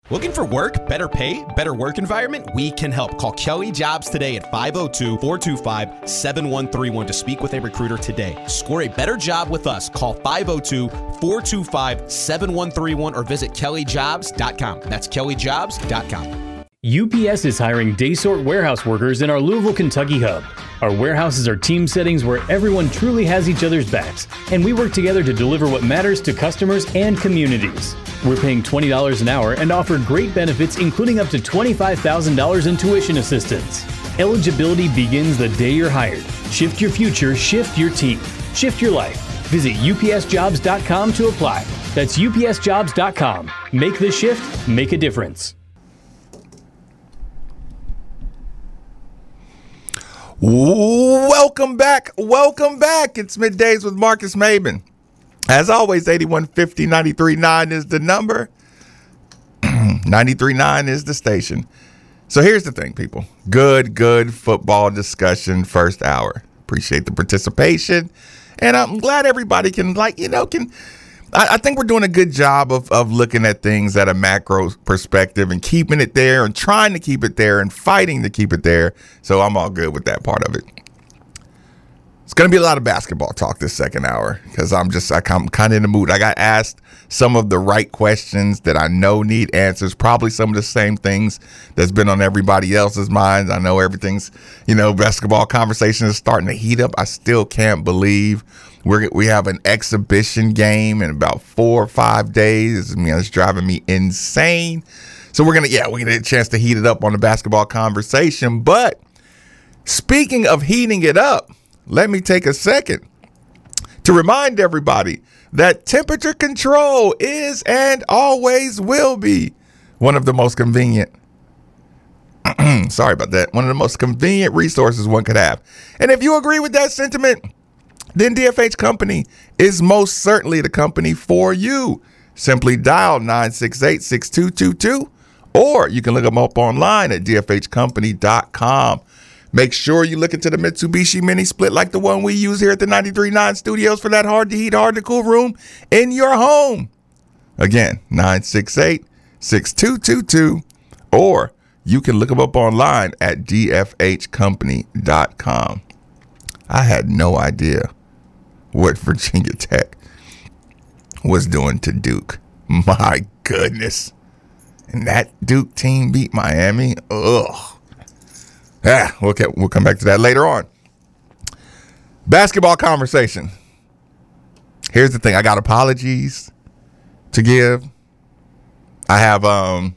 Looking for work, better pay, better work environment? We can help. Call Kelly Jobs today at 502-425-7131 to speak with a recruiter today. Score a better job with us. Call 502-425-7131 or visit kellyjobs.com. That's kellyjobs.com. UPS is hiring day-sort warehouse workers in our Louisville, Kentucky hub. Our warehouses are team settings where everyone truly has each other's backs, and we work together to deliver what matters to customers and communities. We're paying $20 an hour and offer great benefits, including up to $25,000 in tuition assistance. Eligibility begins the day you're hired. Shift your future, shift your team, shift your life. Visit upsjobs.com to apply. That's upsjobs.com. Make the shift, make a difference. Welcome back. It's Middays with Marcus Maben. As always, 8150-939 is the number. 93.9 is the station. So here's the thing, people. Good football discussion first hour. Appreciate the participation. And I'm glad everybody I think we're doing a good job of looking at things at a macro perspective and keeping it there and trying to keep it there and fighting to keep it there. So I'm all good with that part of it. It's going to be a lot of basketball talk this second hour because I'm kind of in the mood. I got asked some of the right questions that I know need answers, probably some of the same things that's been on everybody else's minds. I know everything's, basketball conversation is starting to heat up. I still can't believe we have an exhibition game in about 4 or 5 days. It's driving me insane. So we're going to get a chance to heat it up on the basketball conversation. But speaking of heating it up, let me take a second to remind everybody that temperature control is and always will be one of the most convenient one of the most convenient resources one could have. And if you agree with that sentiment, then DFH Company is most certainly the company for you. Simply dial 968-6222, or you can look them up online at dfhcompany.com. Make sure you look into the Mitsubishi Mini Split like the one we use here at the 93.9 Studios for that hard to heat, hard to cool room in your home. Again, 968-6222, or you can look them up online at dfhcompany.com. I had no idea what Virginia Tech was doing to Duke. My goodness. And that Duke team beat Miami. Ugh. We'll come back to that later on. Basketball conversation. Here's the thing. I got apologies to give. I have a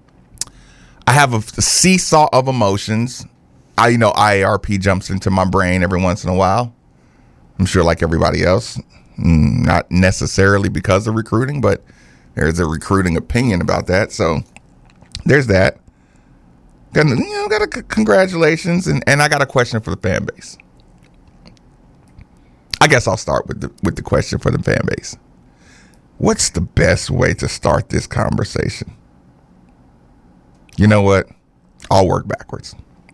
seesaw of emotions. IARP jumps into my brain every once in a while. I'm sure like everybody else. Not necessarily because of recruiting, but there's a recruiting opinion about that. So there's that. Got a congratulations, and I got a question for the fan base. I guess I'll start with the question for the fan base. What's the best way to start this conversation? You know what? I'll work backwards.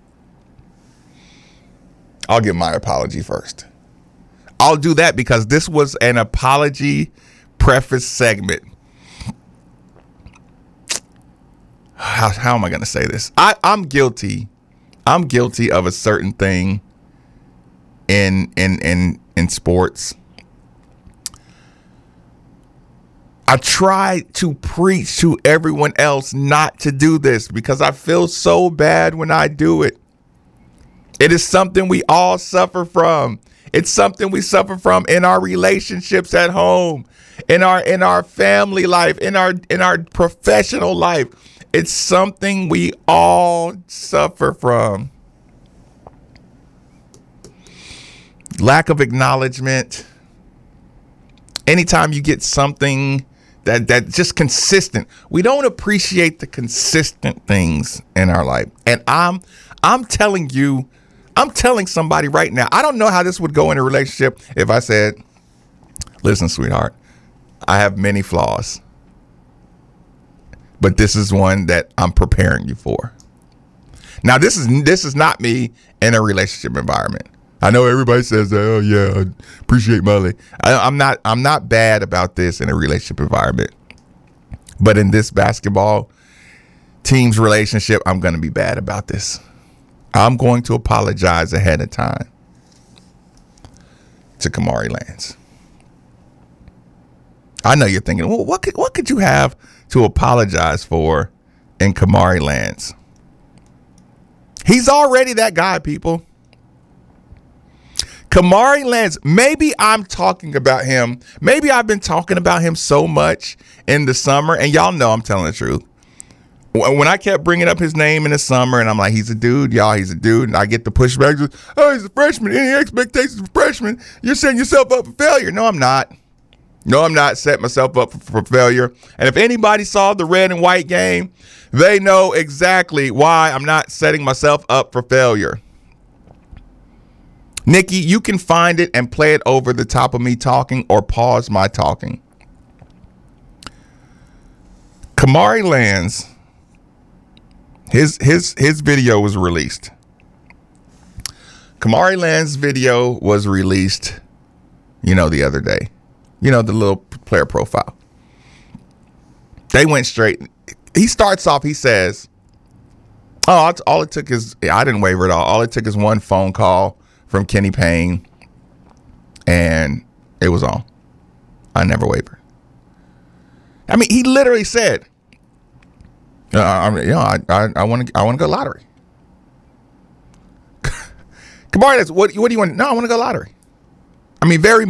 I'll give my apology first. I'll do that because this was an apology preface segment. How am I going to say this? I'm guilty. I'm guilty of a certain thing in sports. I try to preach to everyone else not to do this because I feel so bad when I do it. It is something we all suffer from. It's something we suffer from in our relationships at home, in our family life, in our professional life. It's something we all suffer from. Lack of acknowledgement. Anytime you get something that just consistent, we don't appreciate the consistent things in our life. And I'm telling somebody right now, I don't know how this would go in a relationship if I said, listen, sweetheart, I have many flaws, but this is one that I'm preparing you for. Now, this is not me in a relationship environment. I know everybody says, oh yeah, I appreciate Molly. I'm not bad about this in a relationship environment, but in this basketball team's relationship, I'm going to be bad about this. I'm going to apologize ahead of time to Kamari Lands. I know you're thinking, well, what could you have to apologize for in Kamari Lands? He's already that guy, people. Kamari Lands, maybe I'm talking about him. Maybe I've been talking about him so much in the summer, and y'all know I'm telling the truth. When I kept bringing up his name in the summer, and I'm like, he's a dude, y'all, he's a dude, and I get the pushback, oh, he's a freshman. Any expectations of freshman? You're setting yourself up for failure. No, I'm not. No, I'm not setting myself up for failure. And if anybody saw the red and white game, they know exactly why I'm not setting myself up for failure. Nikki, you can find it and play it over the top of me talking or pause my talking. Kamari Lands, his video was released. Kamari Lands' video was released, the other day. The little player profile. They went straight. He starts off, he says, all it took is, I didn't waver at all. All it took is one phone call from Kenny Payne, and it was on. I never wavered. I mean, he literally said, I want to go lottery. Kamari, what do you want? No, I want to go lottery. I mean, very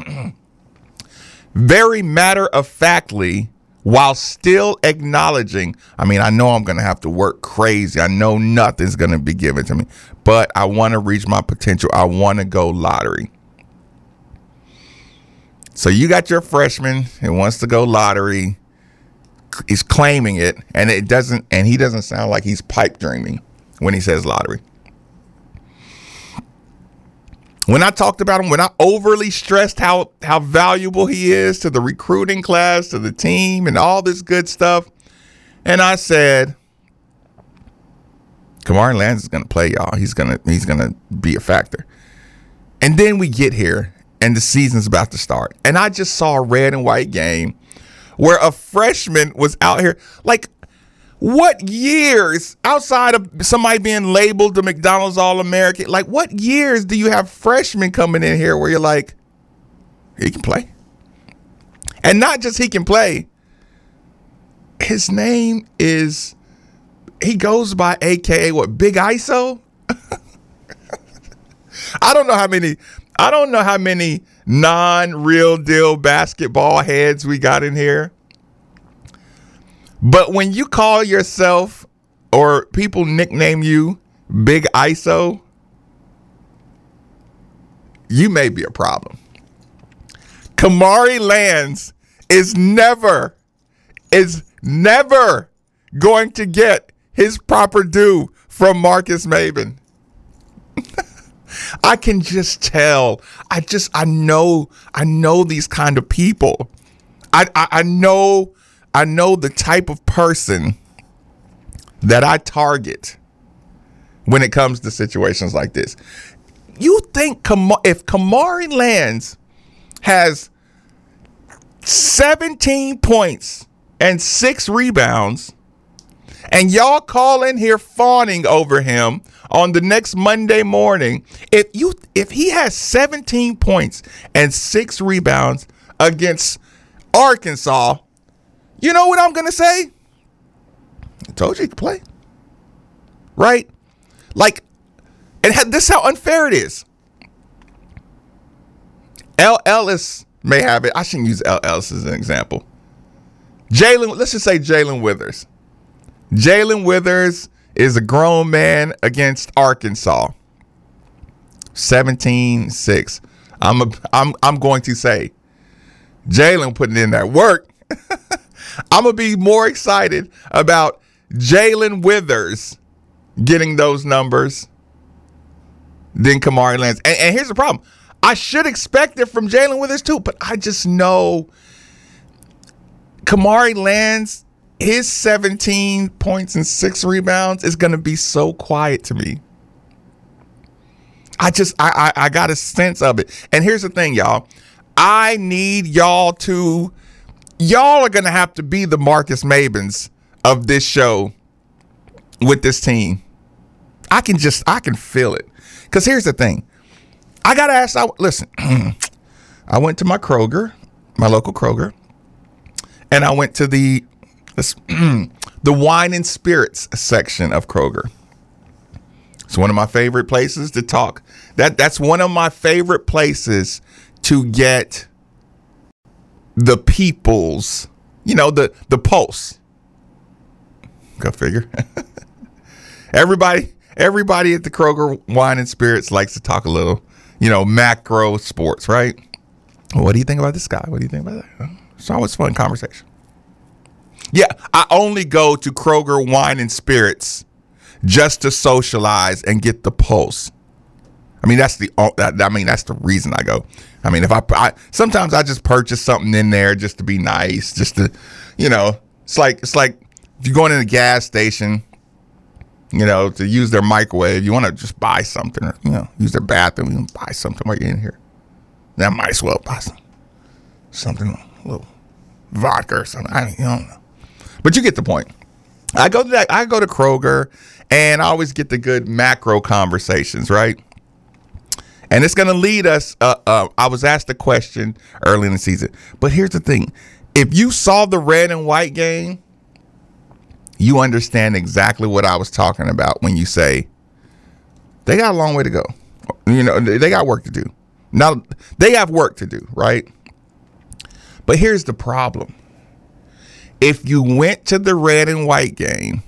matter of factly, while still acknowledging, I know I'm going to have to work crazy. I know nothing's going to be given to me, but I want to reach my potential. I want to go lottery. So you got your freshman who wants to go lottery. He's claiming it, and he doesn't sound like he's pipe dreaming when he says lottery. When I talked about him, when I overly stressed how valuable he is to the recruiting class, to the team, and all this good stuff, and I said, Kamari Lands is going to play, y'all. He's gonna be a factor. And then we get here, and the season's about to start, and I just saw a red and white game where a freshman was out here. Like, what years, outside of somebody being labeled the McDonald's All-American, like what years do you have freshmen coming in here where you're like, he can play? And not just he can play. His name is, he goes by AKA what, Big ISO? I don't know how many non-real deal basketball heads we got in here. But when you call yourself, or people nickname you Big ISO, you may be a problem. Kamari Lands is never going to get his proper due from Marcus Maben. I can just tell. I know these kind of people. I know the type of person that I target when it comes to situations like this. You think if Kamari Lands has 17 points and 6 rebounds, and y'all call in here fawning over him on the next Monday morning, if he has 17 points and 6 rebounds against Arkansas, you know what I'm going to say? I told you he could play. Right? Like, and this is how unfair it is. L. Ellis may have it. I shouldn't use L. Ellis as an example. Let's just say Jalen Withers. Jalen Withers is a grown man against Arkansas. 17-6. I'm going to say Jalen putting in that work. I'm going to be more excited about Jalen Withers getting those numbers than Kamari Lands. And here's the problem. I should expect it from Jalen Withers too, but I just know Kamari Lands, his 17 points and 6 rebounds is going to be so quiet to me. I got a sense of it. And here's the thing, y'all. I need y'all are going to have to be the Marcus Mabens of this show with this team. I can feel it. Because here's the thing. I got to ask, listen, I went to my Kroger, my local Kroger, and I went to the wine and spirits section of Kroger. It's one of my favorite places to talk. That's one of my favorite places to get the people's, the pulse. Go figure. Everybody at the Kroger Wine and Spirits likes to talk a little, macro sports, right? What do you think about this guy? What do you think about that? It's always fun conversation. Yeah, I only go to Kroger Wine and Spirits just to socialize and get the pulse. I mean, that's the reason I go. I mean, if I sometimes I just purchase something in there just to be nice, just to, it's like if you're going in a gas station, to use their microwave, you want to just buy something, or, use their bathroom, you buy something while you're in here. Then I might as well buy something, a little vodka or something. I don't know. But you get the point. I go to Kroger, and I always get the good macro conversations, right? And it's going to lead us. I was asked a question early in the season, but here's the thing: if you saw the red and white game, you understand exactly what I was talking about when you say they got a long way to go. They got work to do. Now they have work to do, right? But here's the problem. If you went to the red and white game,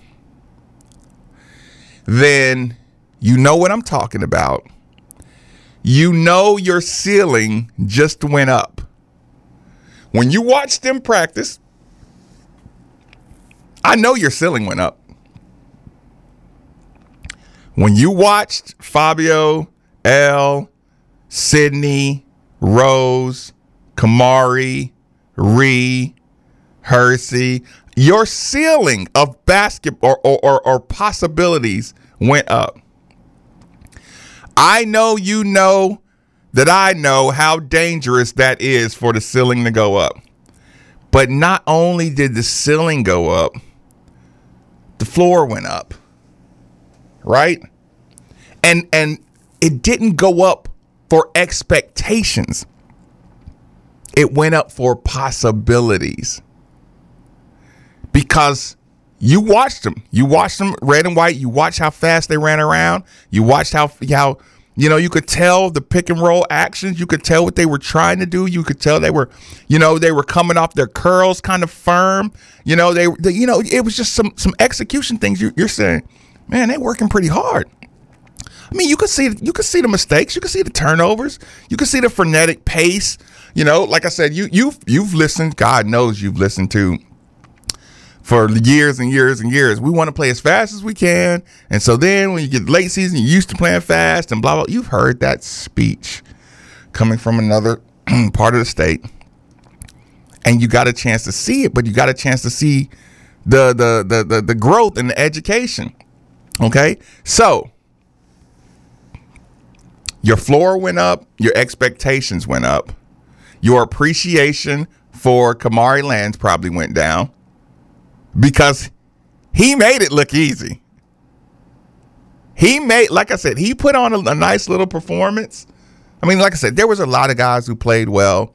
then you know what I'm talking about. Your ceiling just went up. When you watch them practice, I know your ceiling went up. When you watched Fabio, L, Sydney, Rose, Kamari, Ree, Hersey, your ceiling of basketball or possibilities went up. I know that I know how dangerous that is for the ceiling to go up. But not only did the ceiling go up, the floor went up. Right? And it didn't go up for expectations. It went up for possibilities. Because you watched them red and white. You watched how fast they ran around. You watched how you could tell the pick and roll actions. You could tell what they were trying to do. You could tell they were coming off their curls kind of firm. It was just some execution things. You're saying, man, they're working pretty hard. I mean, you could see the mistakes. You could see the turnovers. You could see the frenetic pace. Like I said, you've listened. God knows you've listened to. For years and years and years, we want to play as fast as we can. And so then when you get late season, you're used to playing fast and blah, blah. You've heard that speech coming from another part of the state. And you got a chance to see it, but you got a chance to see the growth and the education. Okay? So your floor went up. Your expectations went up. Your appreciation for Kamari Lands probably went down. Because he made it look easy. Like I said, he put on a nice little performance. I mean, like I said, there was a lot of guys who played well.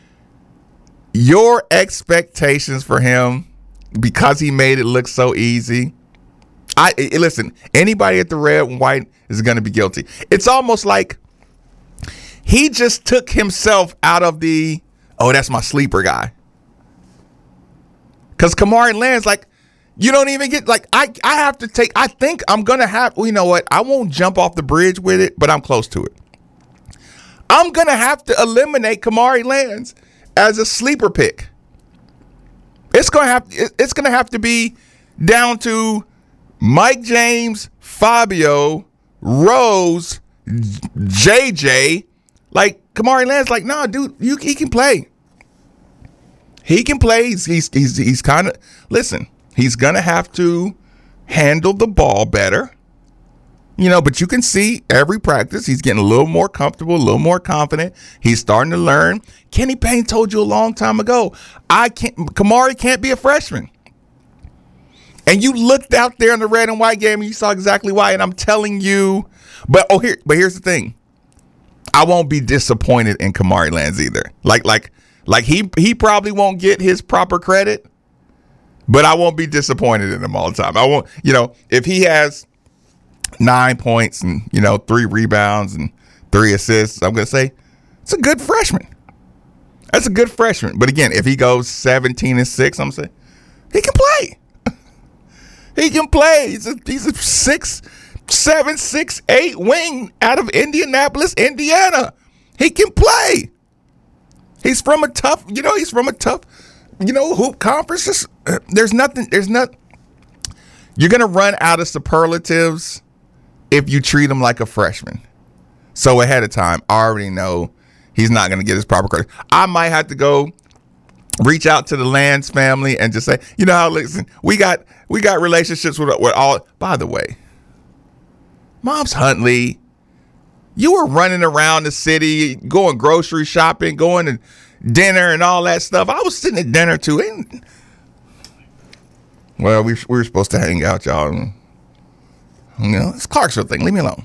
Your expectations for him, because he made it look so easy. Listen, anybody at the red and white is going to be guilty. It's almost like he just took himself out of that's my sleeper guy. Because Kamari Lands, you don't even get, I think I'm going to have, you know what? I won't jump off the bridge with it, but I'm close to it. I'm going to have to eliminate Kamari Lands as a sleeper pick. It's going to have to be down to Mike James, Fabio, Rose, JJ. Kamari Lands, nah, dude, he can play. He can play. He's kind of, listen, he's going to have to handle the ball better. But you can see every practice, he's getting a little more comfortable, a little more confident. He's starting to learn. Kenny Payne told you a long time ago, Kamari can't be a freshman. And you looked out there in the red and white game and you saw exactly why. And I'm telling you, but here's the thing. I won't be disappointed in Kamari Lands either. Like he probably won't get his proper credit, but I won't be disappointed in him all the time. I won't, if he has 9 points and, 3 rebounds and 3 assists, I'm going to say it's a good freshman. That's a good freshman. But again, if he goes 17-6, I'm saying he can play. He can play. He's a 6'7", 6'8" wing out of Indianapolis, Indiana. He can play. He's from a tough, hoop conference. There's nothing. You're going to run out of superlatives if you treat him like a freshman. So ahead of time, I already know he's not going to get his proper credit. I might have to go reach out to the Lands family and just say, listen, we got relationships with all. By the way, Moms Huntley, you were running around the city, going grocery shopping, going to dinner and all that stuff. I was sitting at dinner too. Well, we were supposed to hang out, y'all. It's Clarksville thing. Leave me alone.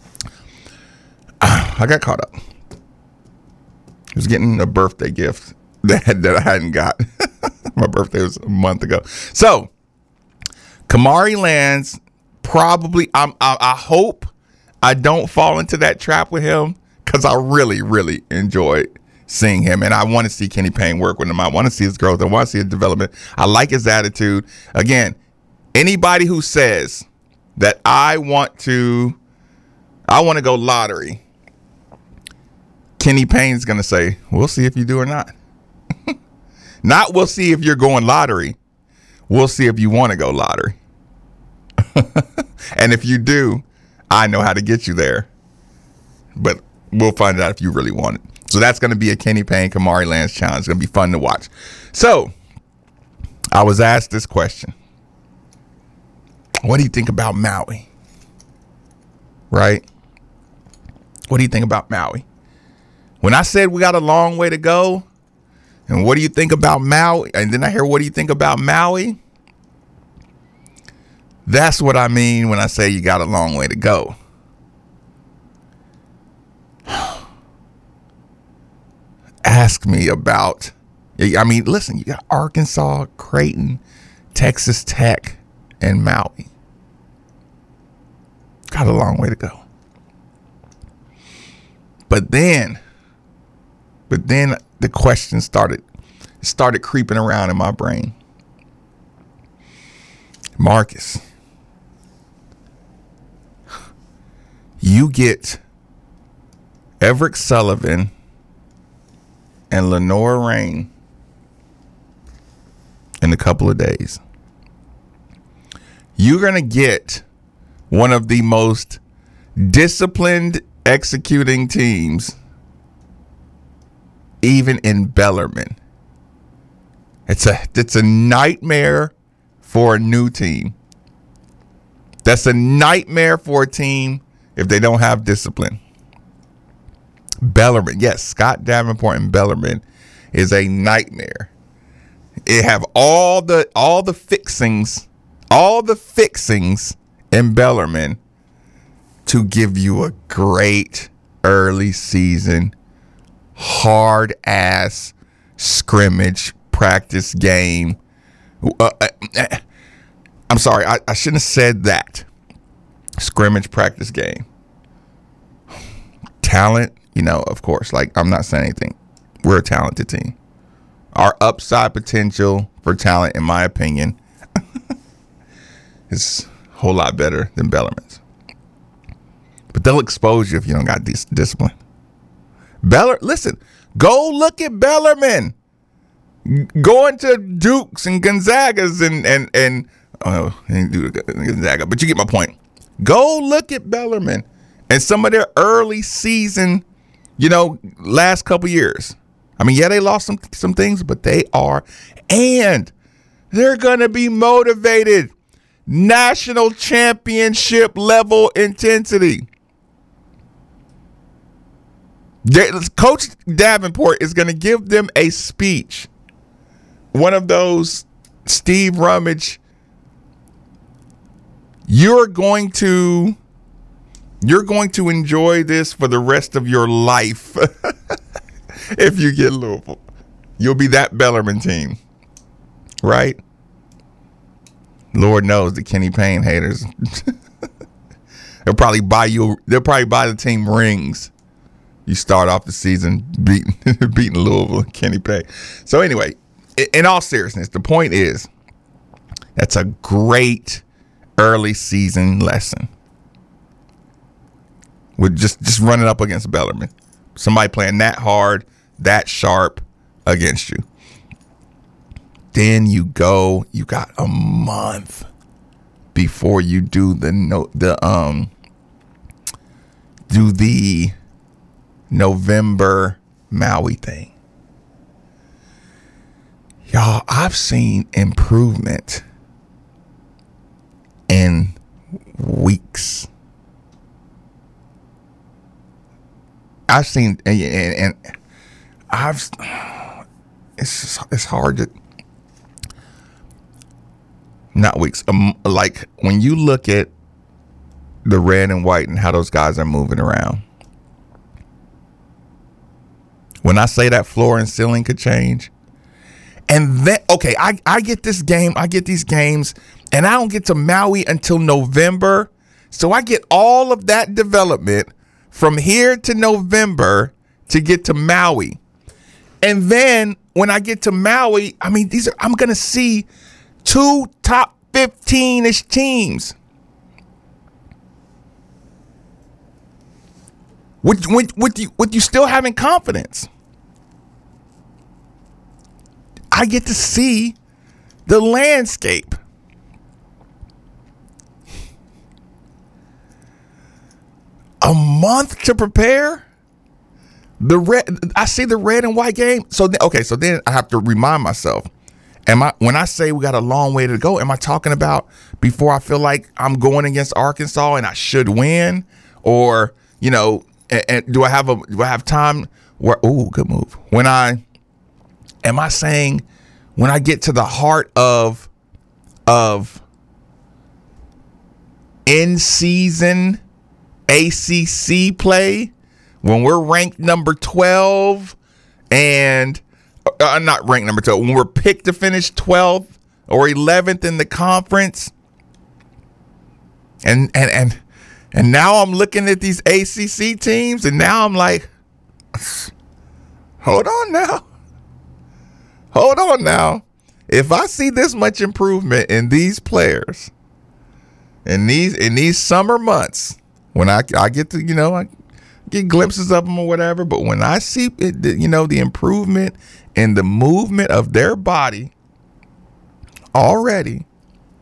I got caught up. I was getting a birthday gift that I hadn't got. My birthday was a month ago. So, Kamari Lands, probably, I hope I don't fall into that trap with him because I really, really enjoyed seeing him. And I want to see Kenny Payne work with him. I want to see his growth. I want to see his development. I like his attitude. Again, anybody who says that I want to go lottery, Kenny Payne's going to say, we'll see if you do or not. Not we'll see if you're going lottery. We'll see if you want to go lottery. And if you do, I know how to get you there. But we'll find out if you really want it. So that's going to be a Kenny Payne Kamari Lands challenge. It's going to be fun to watch. So I was asked this question. What do you think about Maui? Right? What do you think about Maui? When I said we got a long way to go, and what do you think about Maui? And then I hear, what do you think about Maui? That's what I mean when I say you got a long way to go. Ask me about, listen, you got Arkansas, Creighton, Texas Tech, and Maui. Got a long way to go. But then the question started creeping around in my brain. Marcus, you get Everett Sullivan and Lenore Rain in a couple of days. You're going to get one of the most disciplined executing teams even in Bellarmine. It's a nightmare for a new team. That's a nightmare for a team if they don't have discipline. Bellarmine, yes, Scott Davenport in Bellarmine is a nightmare. It have all the fixings in Bellarmine to give you a great early season, hard ass scrimmage practice game. I'm sorry, I shouldn't have said that. Scrimmage practice game. Talent, of course, I'm not saying anything. We're a talented team. Our upside potential for talent, in my opinion, is a whole lot better than Bellarmine's. But they'll expose you if you don't got discipline. Listen, go look at Bellarmine. Going to Dukes and Gonzagas and didn't do Gonzaga, but you get my point. Go look at Bellarmine and some of their early season, last couple years. They lost some things, but they're gonna be motivated. National championship level intensity. Coach Davenport is gonna give them a speech. One of those Steve Rummage You're going to enjoy this for the rest of your life if you get Louisville. You'll be that Bellarmine team, right? Lord knows the Kenny Payne haters. They'll probably buy the team rings. You start off the season beating Louisville and Kenny Payne. So anyway, in all seriousness, the point is that's a great early season lesson. With just running up against Bellarmine. Somebody playing that hard, that sharp against you. Then you got a month before you do the November Maui thing. Y'all, I've seen improvement in weeks. I've seen and it's hard to not weeks. Like when you look at the red and white and how those guys are moving around. When I say that floor and ceiling could change, and then okay, I get this game, I get these games, and I don't get to Maui until November, so I get all of that development from here to November to get to Maui. And then when I get to Maui, I mean, I'm going to see 2 top 15-ish teams. With you still having confidence. I get to see the landscape. A month to prepare. I see the red and white game. So then I have to remind myself. When I say we got a long way to go, am I talking about before I feel like I'm going against Arkansas and I should win, or and do I have time? Good move. Am I saying when I get to the heart of in season ACC play, when we're ranked number 12 and not ranked number 12, when we're picked to finish 12th or 11th in the conference, and now I'm looking at these ACC teams, and now I'm like, hold on now. If I see this much improvement in these players in these summer months, when I get to I get glimpses of them or whatever, but when I see it, the improvement in the movement of their body already,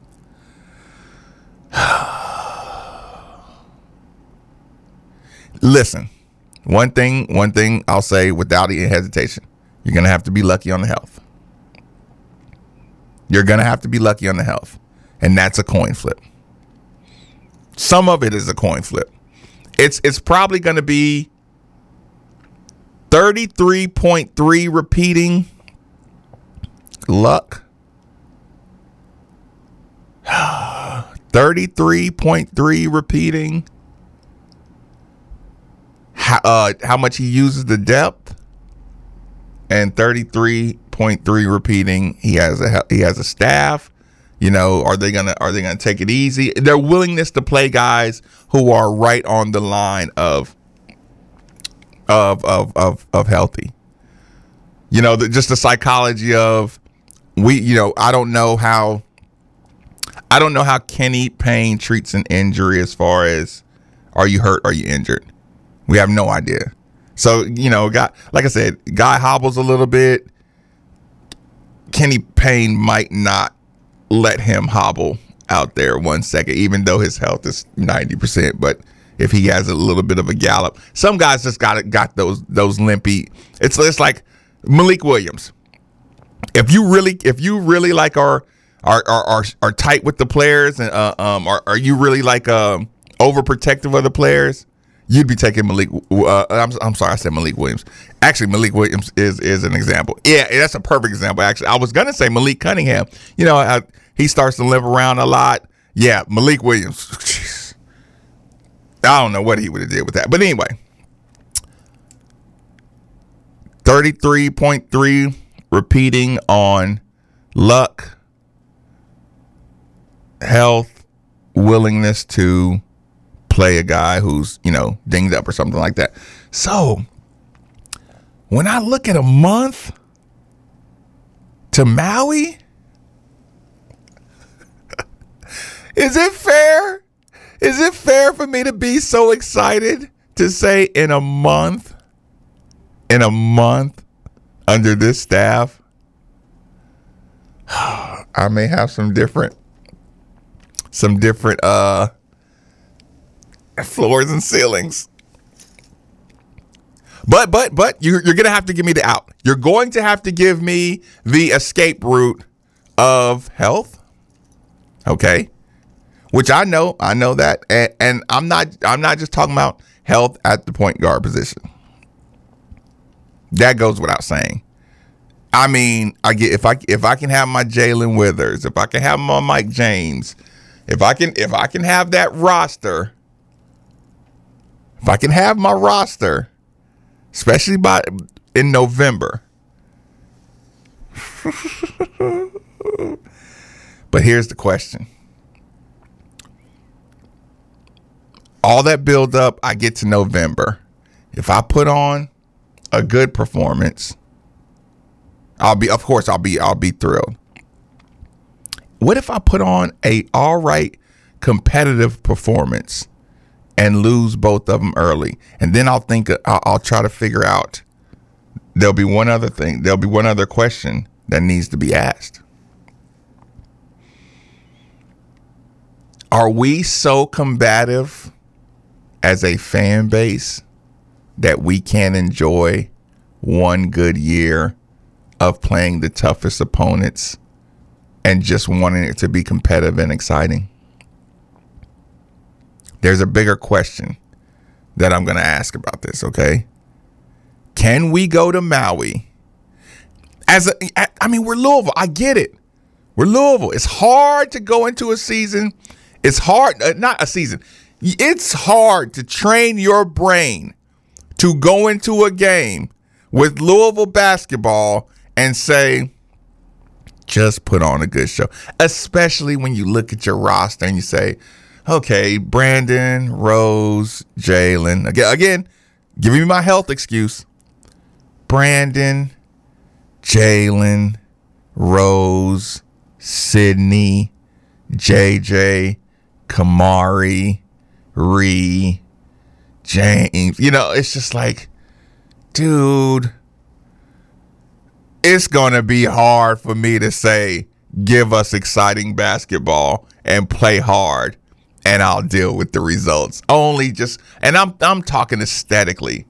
listen, one thing I'll say without any hesitation, you're going to have to be lucky on the health. You're going to have to be lucky on the health, and that's a coin flip. Some of it is a coin flip. It's probably going to be 33.3 repeating luck. 33.3 repeating. How much he uses the depth, and 33.3 repeating. He has a staff. Are they gonna take it easy? Their willingness to play guys who are right on the line of healthy. Just the psychology of I don't know how Kenny Payne treats an injury as far as, are you hurt, are you injured? We have no idea. So, guy, like I said, guy hobbles a little bit. Kenny Payne might not let him hobble out there 1 second, even though his health is 90%. But if he has a little bit of a gallop, some guys just got those limpy. It's like Malik Williams. If you really like are tight with the players, and are you really like overprotective of the players, you'd be taking Malik. I'm sorry, I said Malik Williams. Actually, Malik Williams is an example. Yeah, that's a perfect example. Actually, I was gonna say Malik Cunningham. He starts to limp around a lot. Yeah, Malik Williams. Jeez. I don't know what he would have did with that. But anyway, 33.3 repeating on luck, health, willingness to play a guy who's, dinged up or something like that. So when I look at a month to Maui, is it fair? Is it fair for me to be so excited to say in a month under this staff, I may have some different floors and ceilings. But you're going to have to give me the out. You're going to have to give me the escape route of health. Okay. Which I know that. And I'm not just talking about health at the point guard position. That goes without saying. I mean, if I can have my Jalen Withers, if I can have my Mike James, if I can have that roster, if I can have my roster, especially in November. But here's the question. All that build up, I get to November. If I put on a good performance, I'll be thrilled. What if I put on a all right competitive performance and lose both of them early? And then I'll try to figure out, there'll be one other question that needs to be asked. Are we so combative as a fan base that we can't enjoy one good year of playing the toughest opponents and just wanting it to be competitive and exciting? There's a bigger question that I'm going to ask about this, okay? Can we go to Maui we're Louisville. I get it. We're Louisville. It's hard to go into a season. It's hard, not a season. It's hard to train your brain to go into a game with Louisville basketball and say, just put on a good show. Especially when you look at your roster and you say, okay, Brandon, Rose, Jalen. Again, give me my health excuse. Brandon, Jalen, Rose, Sydney, JJ, Kamari, Ree, James. It's just like, dude, it's going to be hard for me to say, give us exciting basketball and play hard, and I'll deal with the results. And I'm talking aesthetically.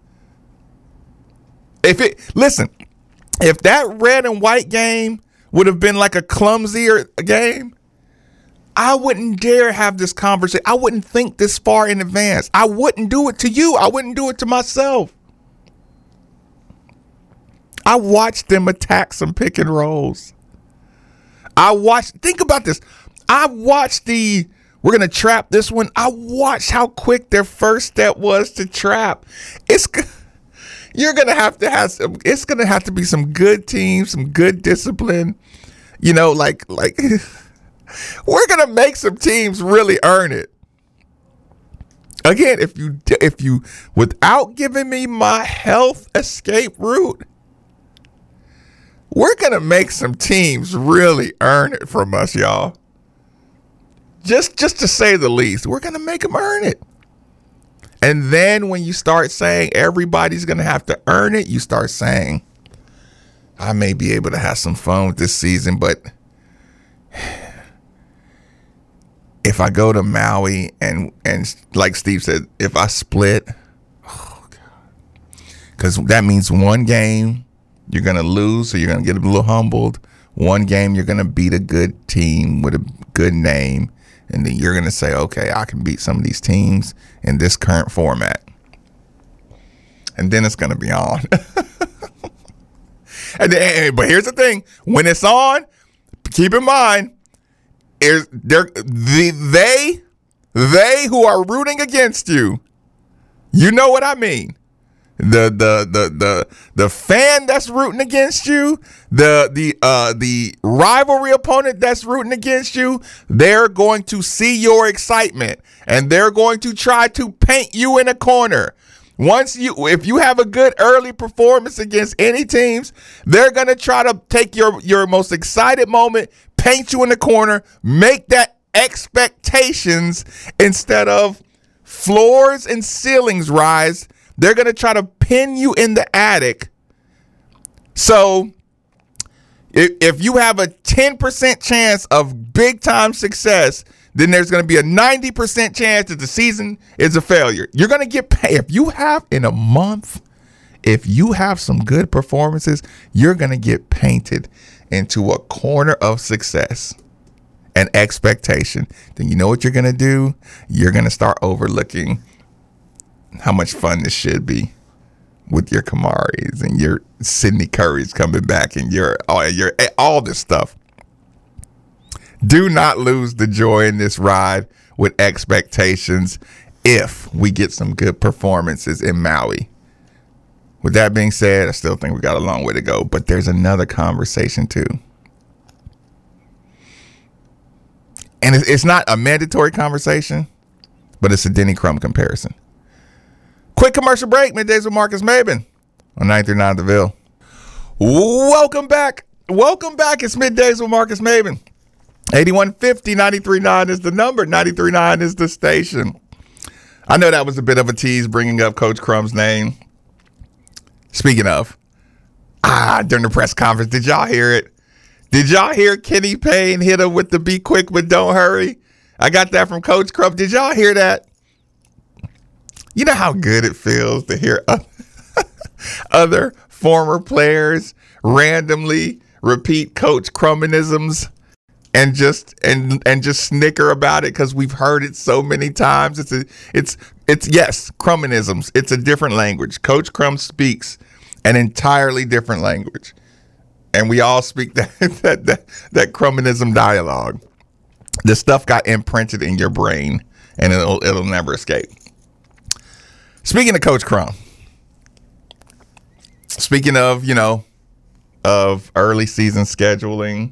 If that red and white game would have been like a clumsier game, I wouldn't dare have this conversation. I wouldn't think this far in advance. I wouldn't do it to you. I wouldn't do it to myself. I watched them attack some pick and rolls. Think about this. I watched we're going to trap this one. I watched how quick their first step was to trap. It's going to have to be some good teams, some good discipline. We're going to make some teams really earn it. Again, if you without giving me my health escape route, we're going to make some teams really earn it from us, y'all. Just to say the least, we're going to make them earn it. And then when you start saying everybody's going to have to earn it, you start saying, I may be able to have some fun with this season, but if I go to Maui and like Steve said, if I split, oh God, because that means one game you're going to lose, so you're going to get a little humbled. One game you're going to beat a good team with a good name, and then you're going to say, okay, I can beat some of these teams in this current format. And then it's going to be on. But here's the thing. When it's on, keep in mind, they who are rooting against you, you know what I mean. The fan that's rooting against you, the rivalry opponent that's rooting against you, they're going to see your excitement and they're going to try to paint you in a corner. If you have a good early performance against any teams, they're going to try to take your most excited moment, paint you in the corner, make that expectations instead of floors and ceilings rise. They're going to try to pin you in the attic. So if you have a 10% chance of big time success, then there's going to be a 90% chance that the season is a failure. You're going to get paid. If you have in a month, if you have some good performances, you're going to get painted into a corner of success and expectation. Then you know what you're going to do? You're going to start overlooking how much fun this should be with your Kamaris and your Sidney Curry's coming back and your all this stuff. Do not lose the joy in this ride with expectations if we get some good performances in Maui. With that being said, I still think we got a long way to go, but there's another conversation too. And it's not a mandatory conversation, but it's a Denny Crum comparison. Quick commercial break, Middays with Marcus Maben on 939 The Ville. Welcome back. It's Middays with Marcus Maben. 8150 939 is the number. 939 is the station. I know that was a bit of a tease bringing up Coach Crum's name. Speaking of, during the press conference, did y'all hear it? Did y'all hear Kenny Payne hit him with the be quick but don't hurry? I got that from Coach Crum. Did y'all hear that? You know how good it feels to hear other former players randomly repeat Coach Crummanisms and just snicker about it because we've heard it so many times. It's yes, Crummanisms. It's a different language. Coach Crum speaks an entirely different language, and we all speak that Crummanism dialogue. The stuff got imprinted in your brain, and it'll never escape. Speaking of Coach Crum, speaking of of early season scheduling.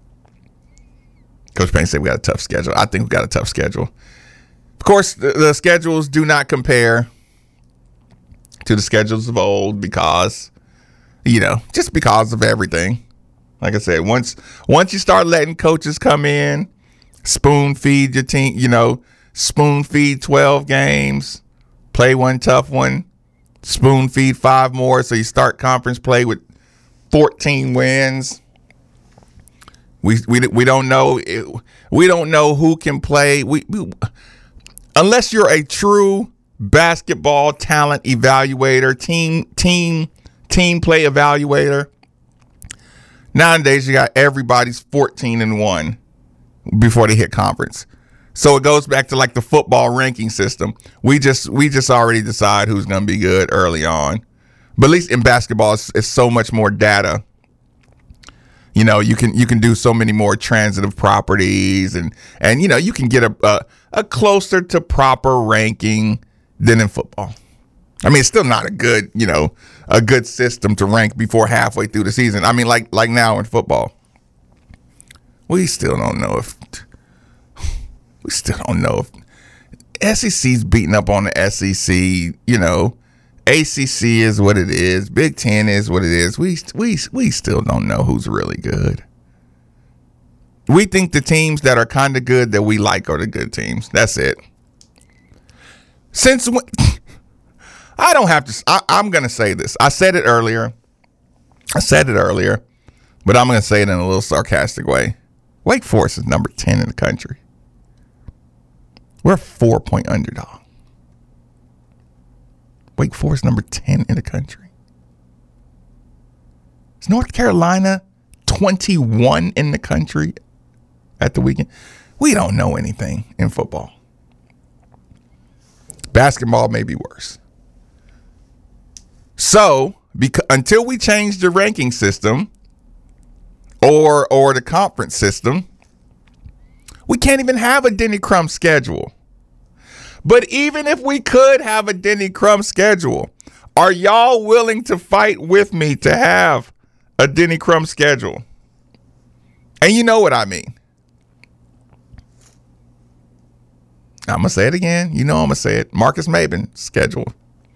Coach Payne said we got a tough schedule. I think we got a tough schedule. Of course, the schedules do not compare to the schedules of old because, just because of everything. Like I said, once you start letting coaches come in, spoon feed your team, spoon feed 12 games, play one tough one, spoon feed 5 more, so you start conference play with 14 wins. We don't know who can play. We unless you're a true basketball talent evaluator, team play evaluator. Nowadays, you got everybody's 14-1 before they hit conference. So it goes back to like the football ranking system. We just already decide who's going to be good early on. But at least in basketball, it's so much more data. You can do so many more transitive properties and you can get a closer to proper ranking than in football. I mean, it's still not a good system to rank before halfway through the season. I mean, like now in football, we still don't know if SEC's beating up on the SEC. ACC is what it is. Big Ten is what it is. We still don't know who's really good. We think the teams that are kind of good that we like are the good teams. That's it. Since when, I don't have to. I'm going to say this. I said it earlier, but I'm going to say it in a little sarcastic way. Wake Forest is number 10 in the country. We're a 4-point underdog. Wake Forest number 10 in the country. Is North Carolina 21 in the country at the weekend? We don't know anything in football. Basketball may be worse. So, until we change the ranking system or the conference system, We can't even have a Denny Crum schedule. But even if we could have a Denny Crum schedule, are y'all willing to fight with me to have a Denny Crum schedule? And you know what I mean. I'm going to say it again. You know I'm going to say it. Marcus Maben schedule.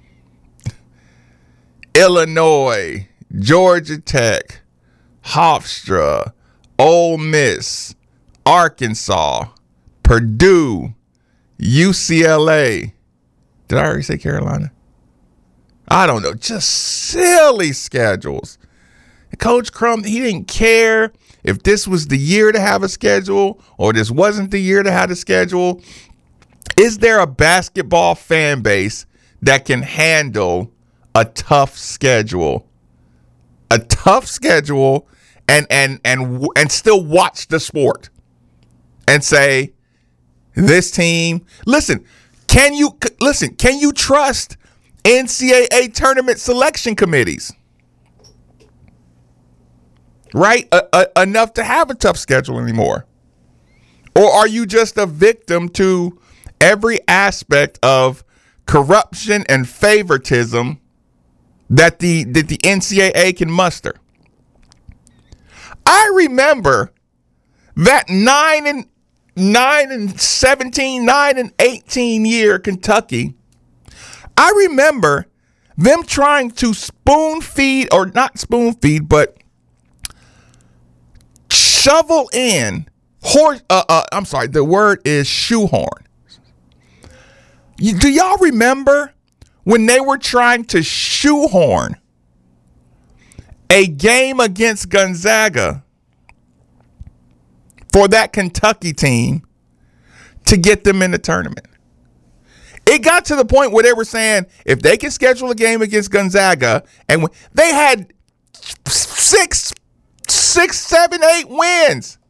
Illinois, Georgia Tech, Hofstra, Ole Miss, Arkansas, Purdue, UCLA. Did I already say Carolina? I don't know. Just silly schedules. Coach Crum, he didn't care if this was the year to have a schedule or this wasn't the year to have a schedule. Is there a basketball fan base that can handle a tough schedule? A tough schedule and still watch the sport and say, this team, can you trust NCAA tournament selection committees? Right? Enough to have a tough schedule anymore? Or are you just a victim to every aspect of corruption and favoritism that the NCAA can muster? I remember that 9 and 17, 9 and 18 year Kentucky. I remember them trying to spoon feed, or not spoon feed, but shovel in the word is shoehorn. Do y'all remember when they were trying to shoehorn a game against Gonzaga for that Kentucky team to get them in the tournament? It got to the point where they were saying if they can schedule a game against Gonzaga, and they had 6, 7, 8 wins.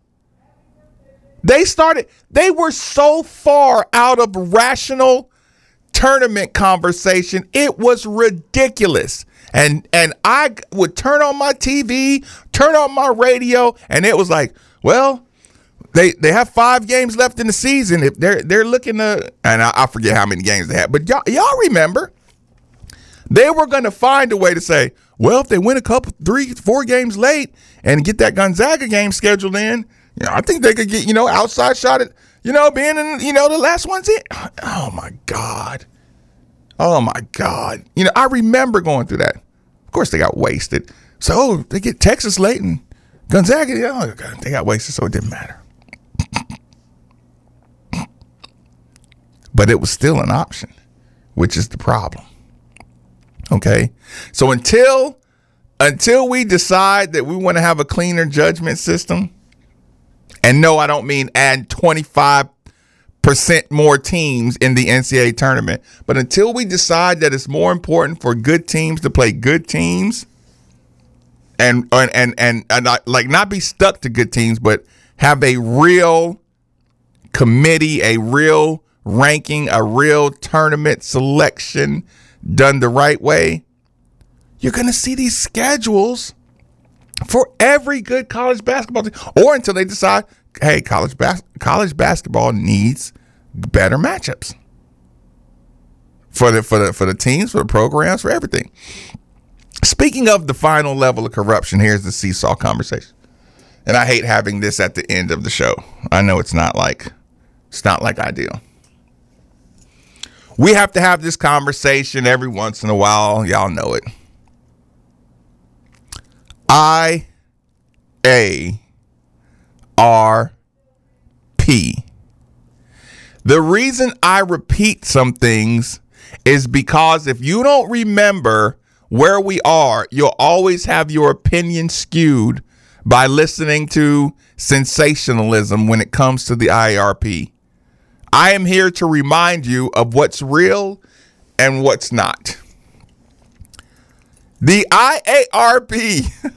They were so far out of rational tournament conversation. It was ridiculous. And I would turn on my TV, turn on my radio, and it was like, well, they have 5 games left in the season. If they're looking to, and I forget how many games they had, but y'all remember, they were going to find a way to say, well, if they win a couple, 3, 4 games late and get that Gonzaga game scheduled in, I think they could get, outside shot at, being in, the last one's in. Oh my God. I remember going through that. Of course, they got wasted. So they get Texas late and Gonzaga, they got wasted, so it didn't matter. But it was still an option, which is the problem. Okay? So until we decide that we want to have a cleaner judgment system, and no, I don't mean add 25% more teams in the NCAA tournament, but until we decide that it's more important for good teams to play good teams and not be stuck to good teams, but have a real committee, a real ranking, a real tournament selection done the right way, you're going to see these schedules for every good college basketball team, or until they decide, hey, college basketball needs better matchups for the teams, for the programs, for everything. Speaking of the final level of corruption, here's the seesaw conversation. And I hate having this at the end of the show. I know it's not ideal. We have to have this conversation every once in a while. Y'all know it. IARP. The reason I repeat some things is because if you don't remember where we are, you'll always have your opinion skewed by listening to sensationalism when it comes to the IARP. I am here to remind you of what's real and what's not. The IARP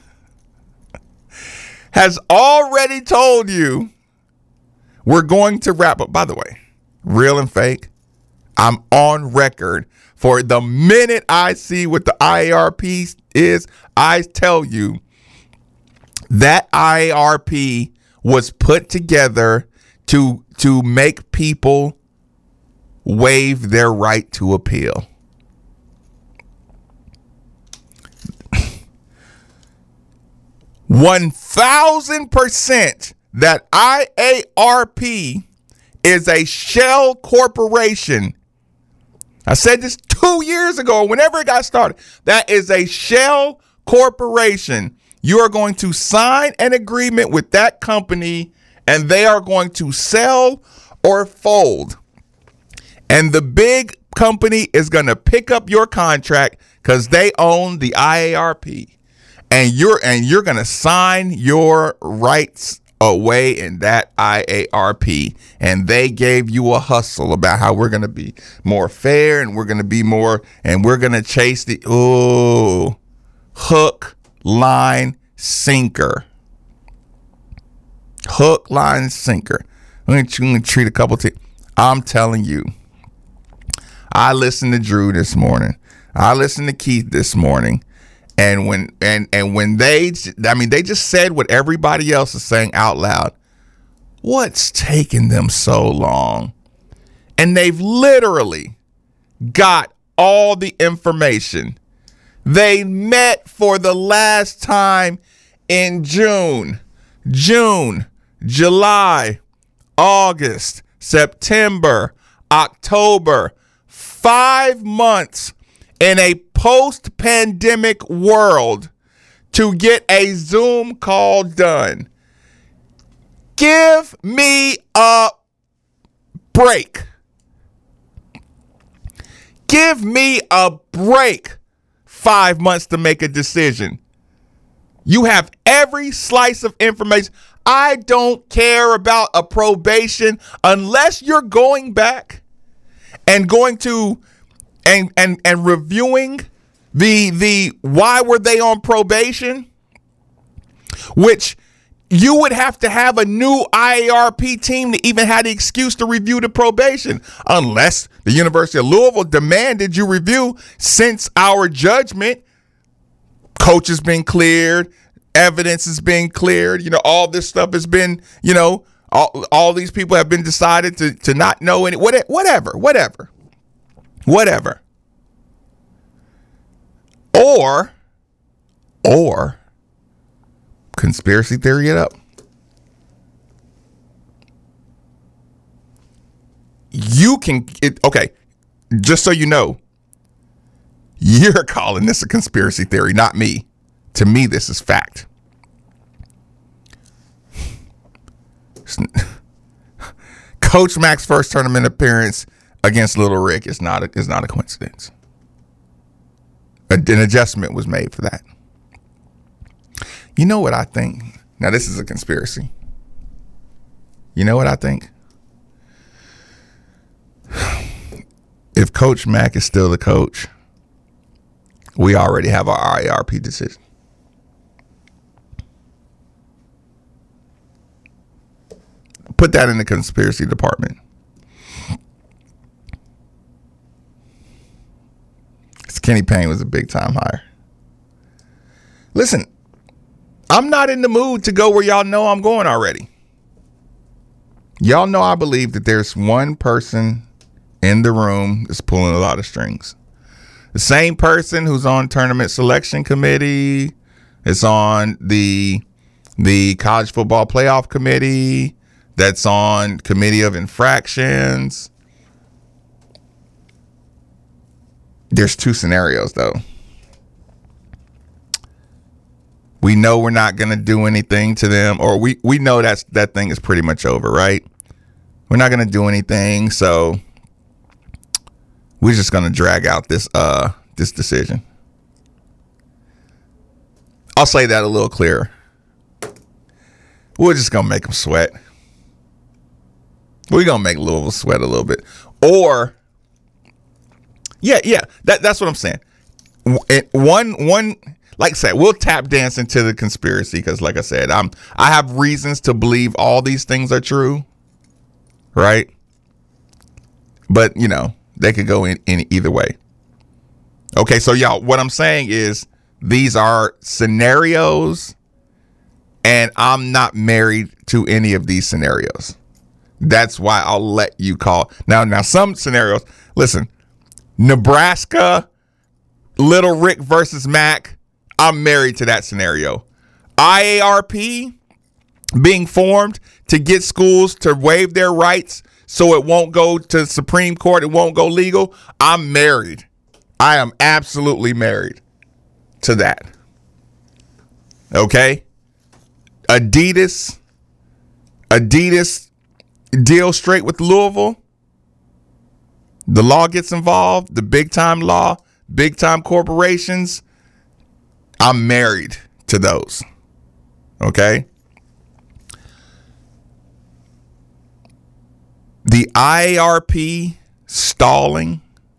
has already told you we're going to wrap up. By the way, real and fake, I'm on record for the minute I see what the IARP is, I tell you that IARP was put together to make people waive their right to appeal. $1,000% that IARP is a shell corporation. I said this 2 years ago, whenever it got started. That is a shell corporation. You are going to sign an agreement with that company, and they are going to sell or fold. And the big company is going to pick up your contract because they own the IARP. And you're going to sign your rights away in that IARP. And they gave you a hustle about how we're going to be more fair and we're going to be more, and we're going to chase the, hook, line, sinker. Hook, line, sinker. I'm going to treat a couple things. I'm telling you, I listened to Drew this morning. I listened to Keith this morning. And when they just said what everybody else is saying out loud. What's taking them so long? And they've literally got all the information. They met for the last time in June, July, August, September, October, 5 months in a post-pandemic world to get a Zoom call done. Give me a break. Give me a break. 5 months to make a decision. You have every slice of information. I don't care about a probation unless you're going back and going to and reviewing the why were they on probation, which you would have to have a new IARP team to even have the excuse to review the probation, unless the University of Louisville demanded you review. Since our judgment, coach has been cleared, evidence is being cleared, all this stuff has been, all these people have been decided to not know any, whatever. Or conspiracy theory it up. Okay, just so you know, you're calling this a conspiracy theory, not me. To me, this is fact. Coach Mac's first tournament appearance against Little Rick is not a coincidence. An adjustment was made for that. You know what I think? Now, this is a conspiracy. You know what I think? If Coach Mac is still the coach, we already have our IARP decision. Put that in the conspiracy department. Kenny Payne was a big time hire. Listen, I'm not in the mood to go where y'all know I'm going already. Y'all know I believe that there's one person in the room that's pulling a lot of strings. The same person who's on tournament selection committee, is on the college football playoff committee, that's on committee of infractions. There's two scenarios, though. We know we're not going to do anything to them, or we know that thing is pretty much over, right? We're not going to do anything, so we're just going to drag out this decision. I'll say that a little clearer. We're just going to make them sweat. We're going to make Louisville sweat a little bit. Or... Yeah, that's what I'm saying. One, like I said, we'll tap dance into the conspiracy because, like I said, I have reasons to believe all these things are true, right? But they could go in either way. Okay, so y'all, what I'm saying is these are scenarios, and I'm not married to any of these scenarios. That's why I'll let you call. Now some scenarios, listen, Nebraska, Little Rick versus Mac, I'm married to that scenario. IARP being formed to get schools to waive their rights so it won't go to Supreme Court, it won't go legal. I'm married. I am absolutely married to that. Okay? Adidas deal straight with Louisville. The law gets involved, the big time law, big time corporations. I'm married to those. Okay? The IARP stalling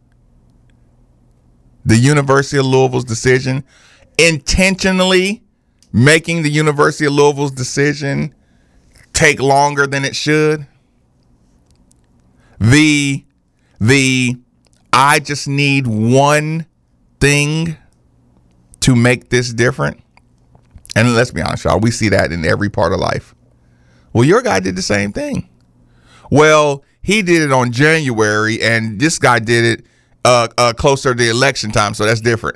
the University of Louisville's decision, intentionally making the University of Louisville's decision take longer than it should. The I just need one thing to make this different. And let's be honest, y'all, we see that in every part of life. Well, your guy did the same thing. Well, he did it on January, and this guy did it closer to election time, so that's different.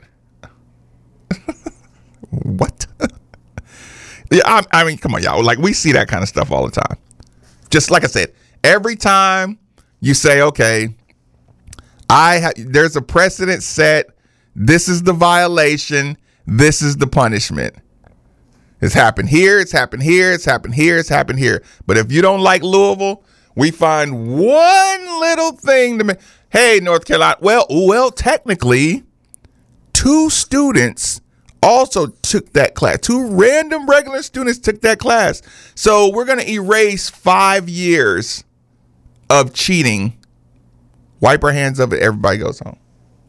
What? Yeah, I mean, come on, y'all. Like, we see that kind of stuff all the time. Just like I said, every time you say, okay, there's a precedent set. This is the violation. This is the punishment. It's happened here. It's happened here. It's happened here. It's happened here. But if you don't like Louisville, we find one little thing to make. Hey, North Carolina. Well, technically, 2 students also took that class. 2 random regular students took that class. So we're going to erase 5 years of cheating. Wipe our hands of it. Everybody goes home.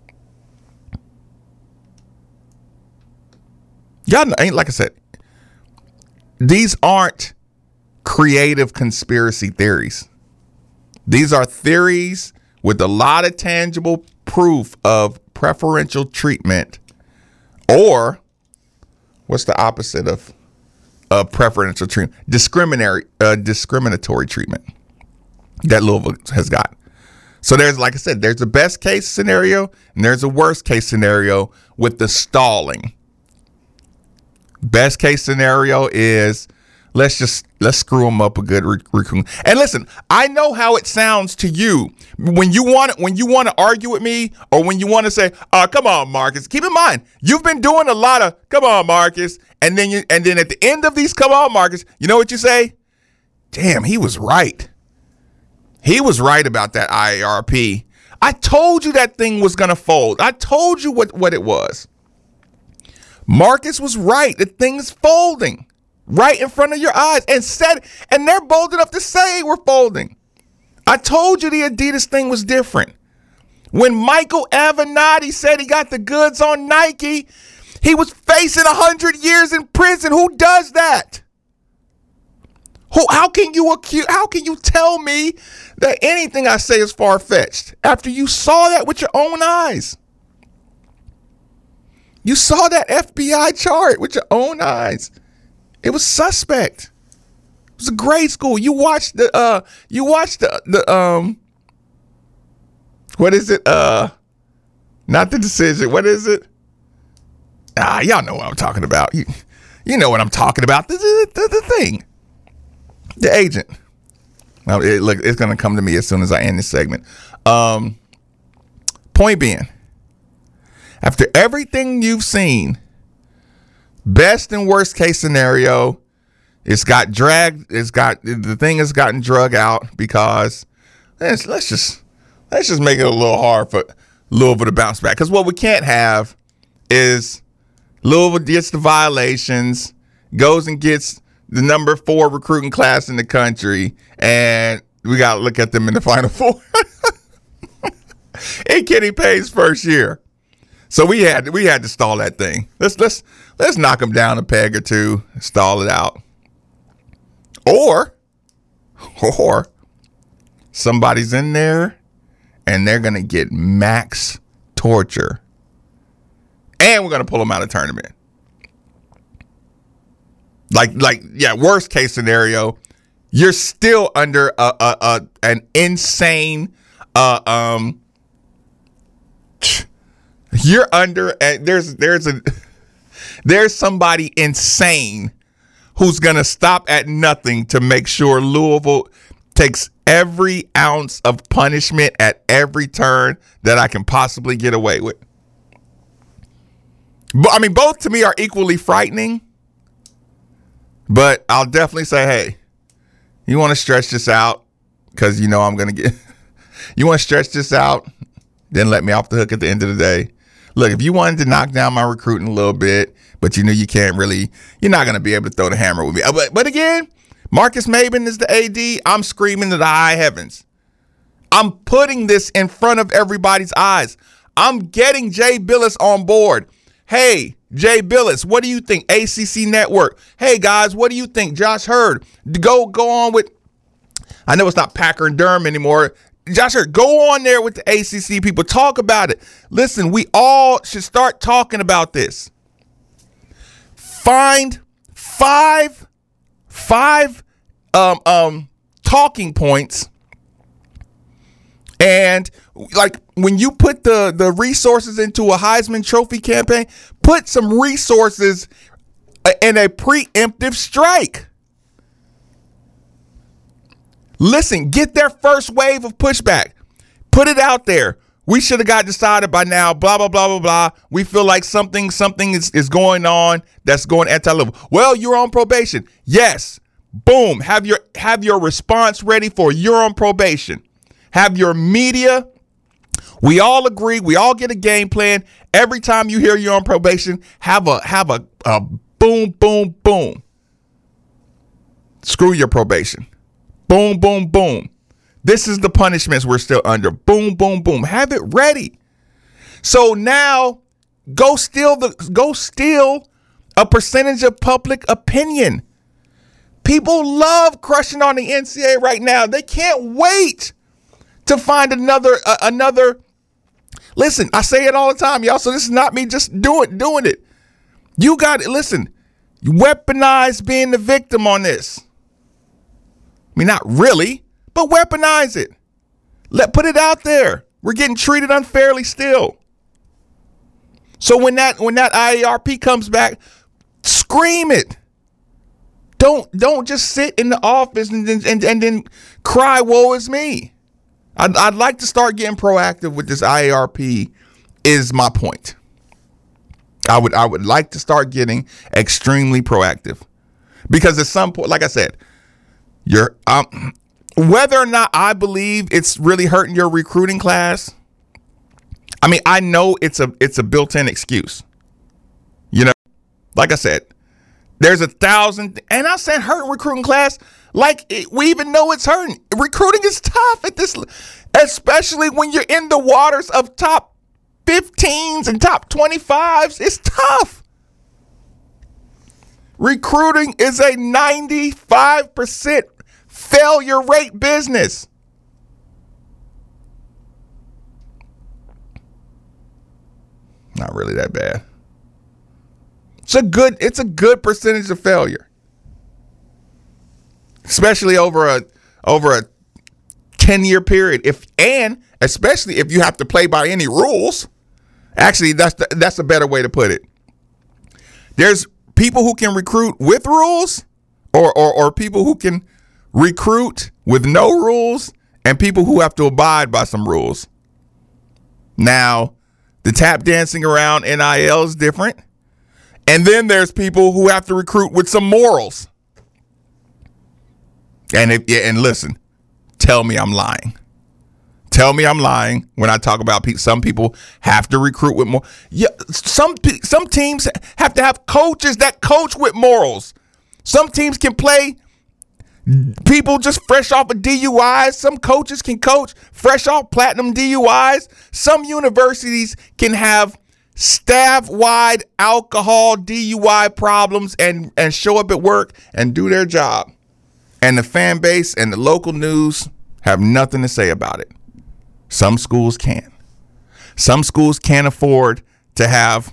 Y'all know, ain't like I said, these aren't creative conspiracy theories. These are theories with a lot of tangible proof of preferential treatment, or what's the opposite of preferential treatment? Discriminatory treatment that Louisville has got. So there's, like I said, there's a best case scenario and there's a worst case scenario with the stalling. Best case scenario is let's screw them up a good recruitment. And listen, I know how it sounds to you when you want to argue with me, or when you want to say, come on, Marcus. Keep in mind, you've been doing a lot of come on, Marcus, and then at the end of these come on, Marcus, you know what you say? Damn, he was right. He was right about that IARP. I told you that thing was gonna fold. I told you what it was. Marcus was right. The thing's folding right in front of your eyes, and they're bold enough to say we're folding. I told you the Adidas thing was different. When Michael Avenatti said he got the goods on Nike, he was facing 100 years in prison. Who does that? How can you tell me that anything I say is far-fetched after you saw that with your own eyes? You saw that FBI chart with your own eyes. It was suspect. It was a grade school. You watched the what is it? Not the decision. What is it? Y'all know what I'm talking about. You know what I'm talking about. The thing. The agent. Now, look, it's going to come to me as soon as I end this segment. Point being, after everything you've seen, best and worst case scenario, the thing has gotten drug out because let's just make it a little hard for Louisville to bounce back. Because what we can't have is Louisville gets the violations, goes and gets the number 4 recruiting class in the country, and we got to look at them in the Final Four in Kenny Payne's first year. So we had to stall that thing. Let's knock them down a peg or two, stall it out. Or somebody's in there and they're going to get max torture. And we're going to pull them out of tournament. Worst case scenario, you're still under an insane you're under there's somebody insane who's gonna stop at nothing to make sure Louisville takes every ounce of punishment at every turn that I can possibly get away with. But I mean, both to me are equally frightening. But I'll definitely say, hey, you want to stretch this out because you know I'm going to get – you want to stretch this out, then let me off the hook at the end of the day. Look, if you wanted to knock down my recruiting a little bit, but you know you can't really – you're not going to be able to throw the hammer with me. But again, Marcus Maben is the AD. I'm screaming to the high heavens. I'm putting this in front of everybody's eyes. I'm getting Jay Bilas on board. Hey, Jay Bilas, what do you think? ACC Network. Hey, guys, what do you think? Josh Hurd, go on with, I know it's not Packer and Durham anymore. Josh Hurd, go on there with the ACC people. Talk about it. Listen, we all should start talking about this. Find five talking points, and like when you put the resources into a Heisman Trophy campaign, put some resources in a preemptive strike. Listen, get their first wave of pushback. Put it out there. We should have got decided by now, blah, blah, blah, blah, blah. We feel like something is going on that's going anti-level. Well, you're on probation. Yes. Boom. Have your response ready for you're on probation. Have your media. We all agree. We all get a game plan. Every time you hear you're on probation, have a boom, boom, boom. Screw your probation. Boom, boom, boom. This is the punishments we're still under. Boom, boom, boom. Have it ready. So now go steal a percentage of public opinion. People love crushing on the NCAA right now. They can't wait to find another. Listen, I say it all the time, y'all. So this is not me just doing it. You got it. Listen, you weaponize being the victim on this. I mean, not really, but weaponize it. Put it out there. We're getting treated unfairly still. So when that IARP comes back, scream it. Don't just sit in the office and then cry, woe is me. I'd like to start getting proactive with this IARP is my point. I would like to start getting extremely proactive because at some point, like I said, whether or not I believe it's really hurting your recruiting class, I mean, I know it's a built-in excuse. You know, like I said, there's 1,000, and I said hurting recruiting class like we even know it's hurting. Recruiting is tough at this, especially when you're in the waters of top 15s and top 25s. It's tough. Recruiting is a 95% failure rate business. Not really that bad. It's a good percentage of failure. Especially over a 10-year period. Especially if you have to play by any rules. Actually, that's a better way to put it. There's people who can recruit with rules or people who can recruit with no rules and people who have to abide by some rules. Now, the tap dancing around NIL is different. And then there's people who have to recruit with some morals. And listen, tell me I'm lying. Tell me I'm lying when I talk about some people have to recruit with more. Yeah, some teams have to have coaches that coach with morals. Some teams can play people just fresh off of DUIs. Some coaches can coach fresh off platinum DUIs. Some universities can have staff-wide alcohol DUI problems and show up at work and do their job. And the fan base and the local news have nothing to say about it. Some schools can. Some schools can't afford to have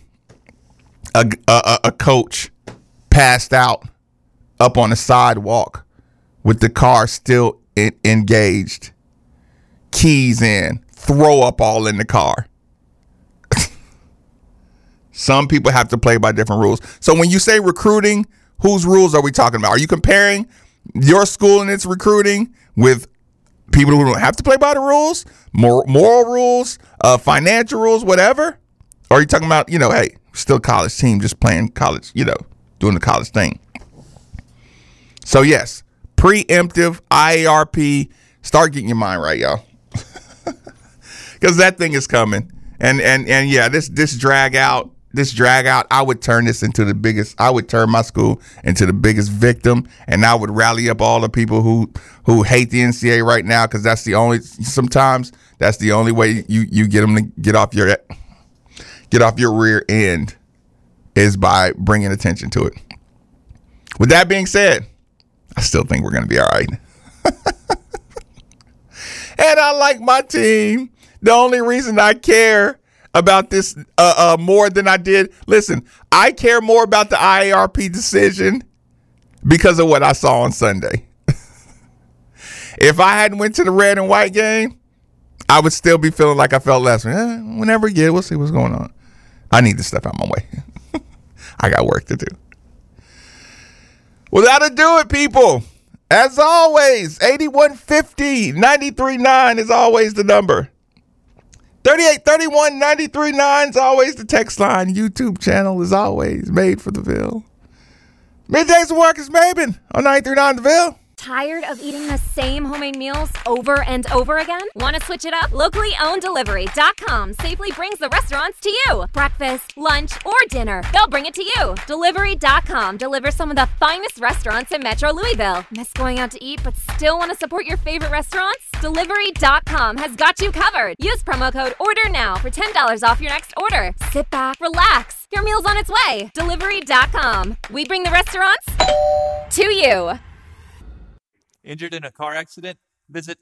a coach passed out up on the sidewalk with the car still engaged, keys in, throw up all in the car. Some people have to play by different rules. So when you say recruiting, whose rules are we talking about? Are you comparing your school and its recruiting with people who don't have to play by the rules, moral rules, financial rules, whatever? Or are you talking about, hey, still a college team, just playing college, doing the college thing? So yes, preemptive IARP. Start getting your mind right, y'all, because that thing is coming. And yeah, this drag out. I would turn my school into the biggest victim, and I would rally up all the people who hate the NCAA right now, because sometimes that's the only way you get them to get off your rear end is by bringing attention to it. With that being said, I still think we're going to be all right. And I like my team. The only reason I care about this more than I did. Listen, I care more about the IARP decision because of what I saw on Sunday. If I hadn't went to the red and white game, I would still be feeling like I felt last week. Whenever we get it, we'll see what's going on. I need to step out my way. I got work to do. Well, that'll do it, people. As always, 8150-939 is always the number. 3831-939 is always the text line. YouTube channel is always Made for the Ville. Middays with Marcus Maben on 939 The Ville. Tired of eating the same homemade meals over and over again? Want to switch it up? Locally owned Delivery.com safely brings the restaurants to you. Breakfast, lunch, or dinner, they'll bring it to you. Delivery.com delivers some of the finest restaurants in Metro Louisville. Miss going out to eat but still want to support your favorite restaurants? Delivery.com has got you covered. Use promo code ORDERNOW for $10 off your next order. Sit back, relax. Your meal's on its way. Delivery.com. We bring the restaurants to you. Injured in a car accident? Visit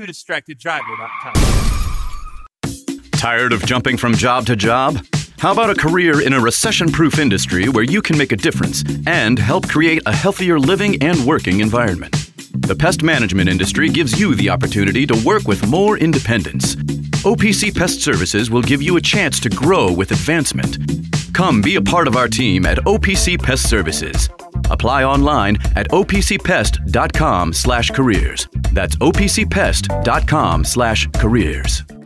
SueDistractedDriver.com. Tired of jumping from job to job? How about a career in a recession-proof industry where you can make a difference and help create a healthier living and working environment? The pest management industry gives you the opportunity to work with more independence. OPC Pest Services will give you a chance to grow with advancement. Come be a part of our team at OPC Pest Services. Apply online at opcpest.com/careers. That's opcpest.com/careers.